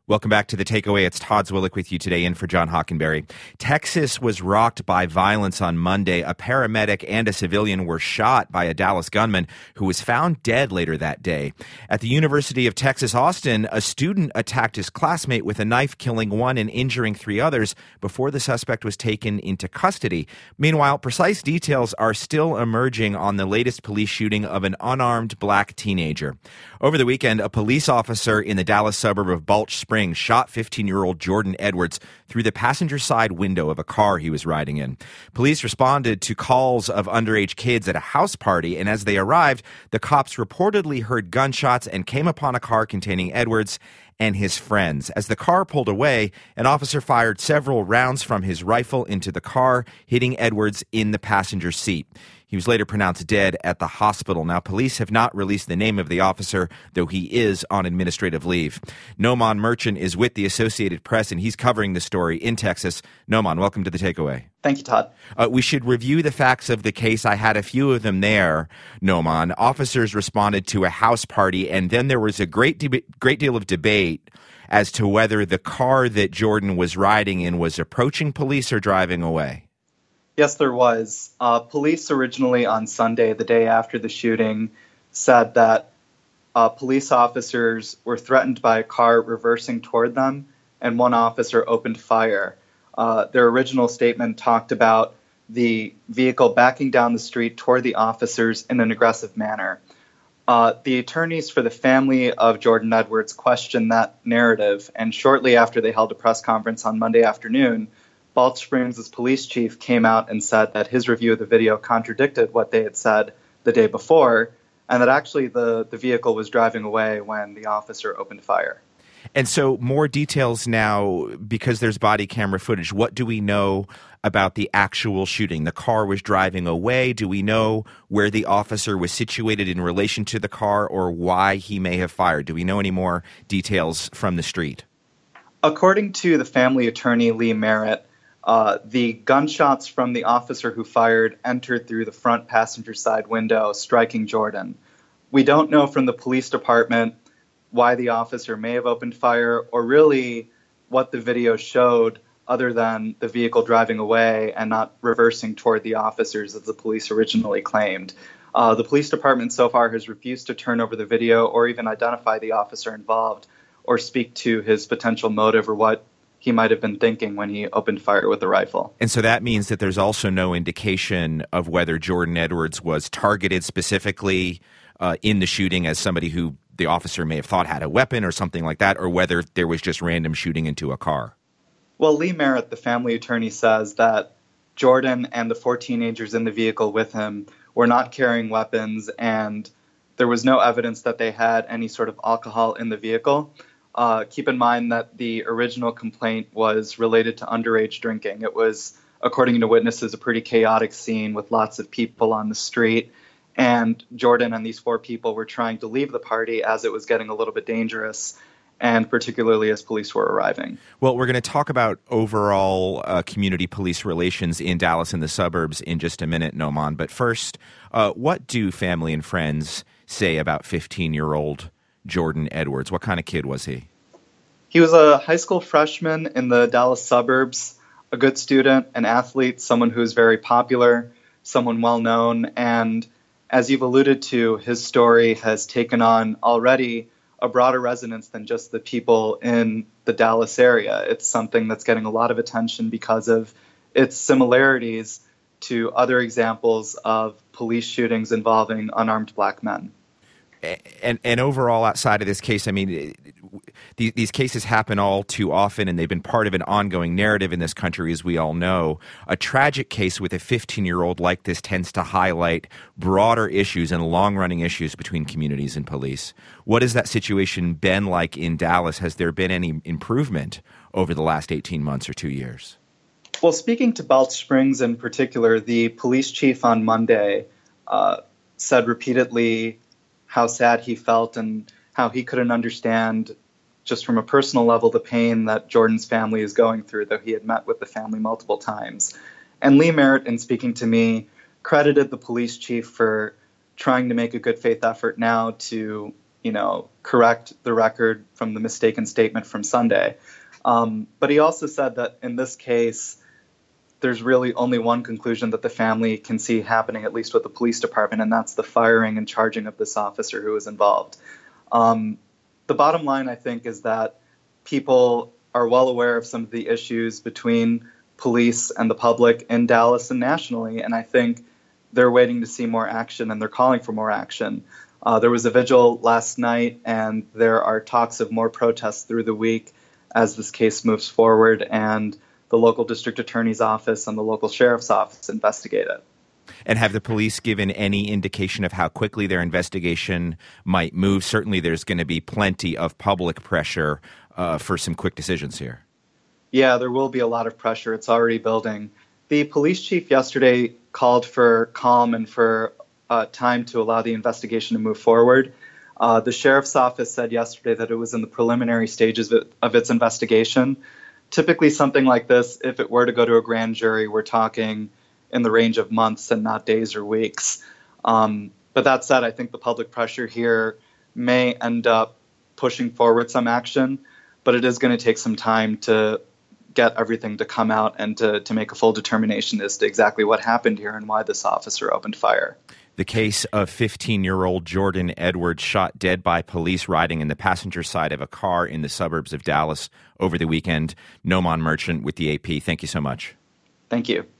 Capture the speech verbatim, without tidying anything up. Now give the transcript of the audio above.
Welcome back to The Takeaway. It's Todd Zwillich with you today in for John Hockenberry. Texas was rocked by violence on Monday. A paramedic and a civilian were shot by a Dallas gunman who was found dead later that day. At the University of Texas, Austin, a student attacked his classmate with a knife, killing one and injuring three others before the suspect was taken into custody. Meanwhile, precise details are still emerging on the latest police shooting of an unarmed black teenager. Over the weekend, a police officer in the Dallas suburb of Balch Springs shot fifteen-year-old Jordan Edwards through the passenger side window of a car he was riding in. Police responded to calls of underage kids at a house party, and as they arrived, the cops reportedly heard gunshots and came upon a car containing Edwards and his friends. As the car pulled away, an officer fired several rounds from his rifle into the car, hitting Edwards in the passenger seat. He was later pronounced dead at the hospital. Now, police have not released the name of the officer, though he is on administrative leave. Noman Merchant is with the Associated Press, and he's covering the story in Texas. Noman, welcome to The Takeaway. Thank you, Todd. Uh, we should review the facts of the case. I had a few of them there, Noman. Officers responded to a house party, and then there was a great, de- great deal of debate as to whether the car that Jordan was riding in was approaching police or driving away. Yes, there was. Uh, police originally on Sunday, the day after the shooting, said that uh, police officers were threatened by a car reversing toward them, and one officer opened fire. Uh, their original statement talked about the vehicle backing down the street toward the officers in an aggressive manner. Uh, the attorneys for the family of Jordan Edwards questioned that narrative, and shortly after they held a press conference on Monday afternoon, Balch Springs' police chief came out and said that his review of the video contradicted what they had said the day before, and that actually the, the vehicle was driving away when the officer opened fire. And so more details now, because there's body camera footage. What do we know about the actual shooting? The car was driving away. Do we know where the officer was situated in relation to the car or why he may have fired? Do we know any more details from the street? According to the family attorney, Lee Merritt, Uh, the gunshots from the officer who fired entered through the front passenger side window, striking Jordan. We don't know from the police department why the officer may have opened fire or really what the video showed other than the vehicle driving away and not reversing toward the officers as the police originally claimed. Uh, the police department so far has refused to turn over the video or even identify the officer involved or speak to his potential motive or what he might have been thinking when he opened fire with the rifle. And so that means that there's also no indication of whether Jordan Edwards was targeted specifically uh, in the shooting as somebody who the officer may have thought had a weapon or something like that, or whether there was just random shooting into a car. Well, Lee Merritt, the family attorney, says that Jordan and the four teenagers in the vehicle with him were not carrying weapons, and there was no evidence that they had any sort of alcohol in the vehicle. Uh, keep in mind that the original complaint was related to underage drinking. It was, according to witnesses, a pretty chaotic scene with lots of people on the street. And Jordan and these four people were trying to leave the party as it was getting a little bit dangerous, and particularly as police were arriving. Well, we're going to talk about overall uh, community police relations in Dallas and the suburbs in just a minute, Noman. But first, uh, what do family and friends say about fifteen-year-old Jordan Edwards? What kind of kid was he? He was a high school freshman in the Dallas suburbs, a good student, an athlete, someone who is very popular, someone well-known, and as you've alluded to, his story has taken on already a broader resonance than just the people in the Dallas area. It's something that's getting a lot of attention because of its similarities to other examples of police shootings involving unarmed black men. And and overall, outside of this case, I mean, these, these cases happen all too often, and they've been part of an ongoing narrative in this country, as we all know. A tragic case with a fifteen-year-old like this tends to highlight broader issues and long-running issues between communities and police. What has that situation been like in Dallas? Has there been any improvement over the last eighteen months or two years? Well, speaking to Balch Springs in particular, the police chief on Monday uh, said repeatedly how sad he felt and how he couldn't understand just from a personal level the pain that Jordan's family is going through, though he had met with the family multiple times. And Lee Merritt, in speaking to me, credited the police chief for trying to make a good faith effort now to, you know, correct the record from the mistaken statement from Sunday. Um, but he also said that in this case, there's really only one conclusion that the family can see happening, at least with the police department, and that's the firing and charging of this officer who was involved. Um, the bottom line, I think, is that people are well aware of some of the issues between police and the public in Dallas and nationally, and I think they're waiting to see more action, and they're calling for more action. Uh, there was a vigil last night, and there are talks of more protests through the week as this case moves forward, and the local district attorney's office and the local sheriff's office investigate it. And have the police given any indication of how quickly their investigation might move? Certainly there's going to be plenty of public pressure uh, for some quick decisions here. Yeah, there will be a lot of pressure. It's already building. The police chief yesterday called for calm and for uh, time to allow the investigation to move forward. Uh, the sheriff's office said yesterday that it was in the preliminary stages of, it, of its investigation. Typically, something like this, if it were to go to a grand jury, we're talking in the range of months and not days or weeks. Um, but that said, I think the public pressure here may end up pushing forward some action, but it is going to take some time to get everything to come out and to, to make a full determination as to exactly what happened here and why this officer opened fire. The case of fifteen-year-old Jordan Edwards shot dead by police riding in the passenger side of a car in the suburbs of Dallas over the weekend. Noman Merchant with the A P. Thank you so much. Thank you.